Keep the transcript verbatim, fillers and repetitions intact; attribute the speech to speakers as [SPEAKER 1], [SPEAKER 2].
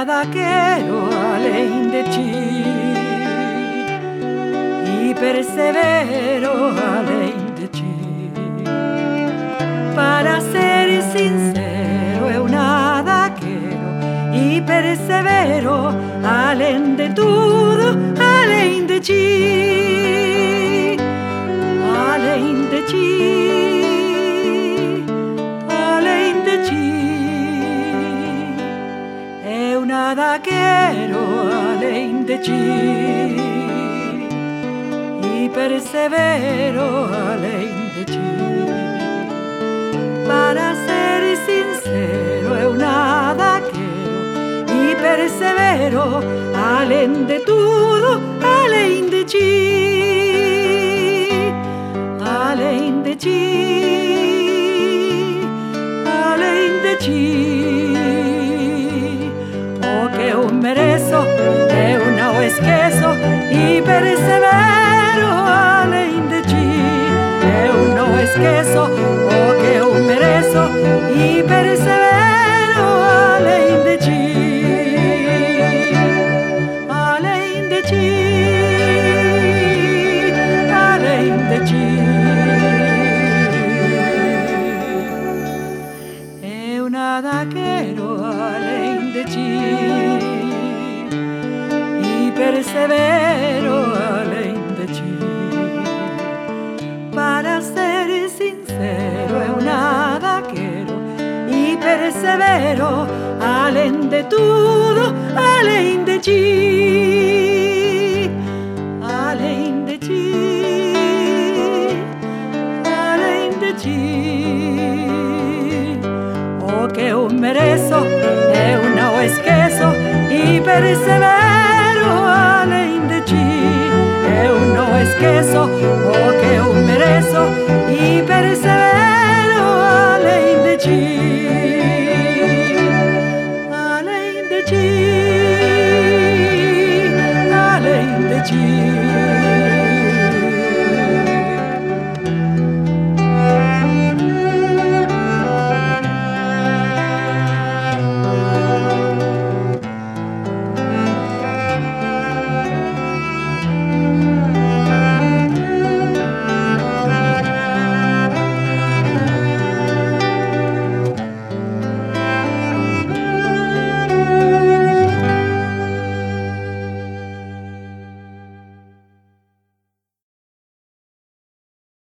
[SPEAKER 1] nada quiero além de ti e persevero além de ti. Para ser sincero, eu nada quero e persevero além de tudo, além de ti, além de ti, além de ti. Eu nada quero além de ti e persevero além de ti. Para ser sincero, eu nada quero e persevero além de tudo, além de ti, além de ti, além de ti. O que eu mereço eu não esqueço e persevero além de ti. Eu não esqueço o que eu mereço e persevero além de ti, além de ti, além de ti. Eu nada quero além de ti e persevero além de ti. Para ser sincero, eu nada quero e persevero além de tudo, além de ti, além de ti, além de ti. O que eu mereço